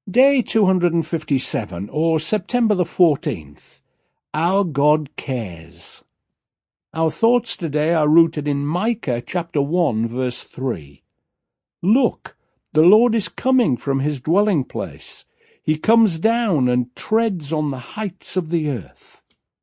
Day 257, or September the 14th. Our God Cares. Our thoughts today are rooted in Micah chapter 1, verse 3. Look, the Lord is coming from his dwelling place. He comes down and treads on the heights of the earth.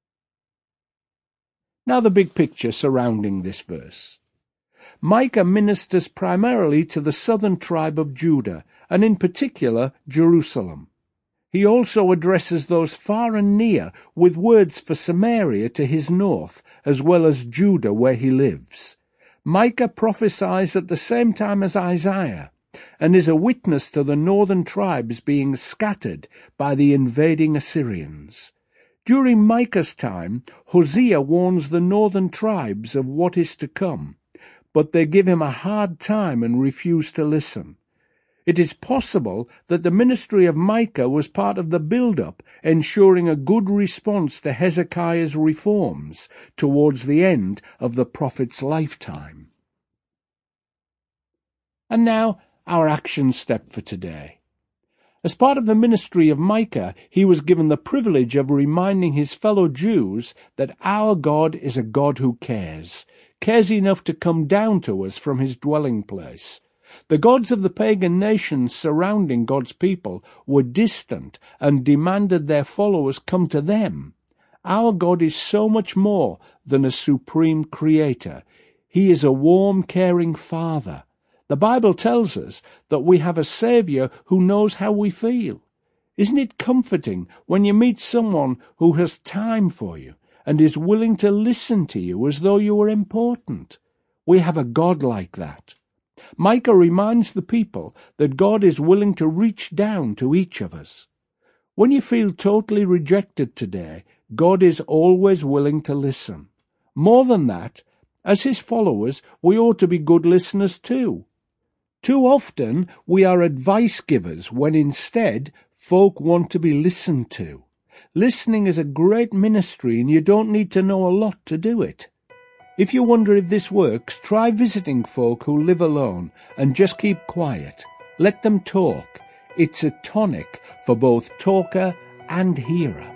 Now the big picture surrounding this verse. Micah ministers primarily to the southern tribe of Judah, and in particular Jerusalem. He also addresses those far and near with words for Samaria to his north, as well as Judah where he lives. Micah prophesies at the same time as Isaiah, and is a witness to the northern tribes being scattered by the invading Assyrians. During Micah's time, Hosea warns the northern tribes of what is to come, but they give him a hard time and refuse to listen. It is possible that the ministry of Micah was part of the build-up, ensuring a good response to Hezekiah's reforms towards the end of the prophet's lifetime. And now, our action step for today. As part of the ministry of Micah, he was given the privilege of reminding his fellow Jews that our God is a God who cares enough to come down to us from his dwelling place. The gods of the pagan nations surrounding God's people were distant and demanded their followers come to them. Our God is so much more than a supreme creator. He is a warm, caring Father. The Bible tells us that we have a Saviour who knows how we feel. Isn't it comforting when you meet someone who has time for you and is willing to listen to you as though you were important? We have a God like that. Micah reminds the people that God is willing to reach down to each of us. When you feel totally rejected today, God is always willing to listen. More than that, as his followers, we ought to be good listeners too. Too often we are advice givers when instead folk want to be listened to. Listening is a great ministry and you don't need to know a lot to do it. If you wonder if this works, try visiting folk who live alone and just keep quiet. Let them talk. It's a tonic for both talker and hearer.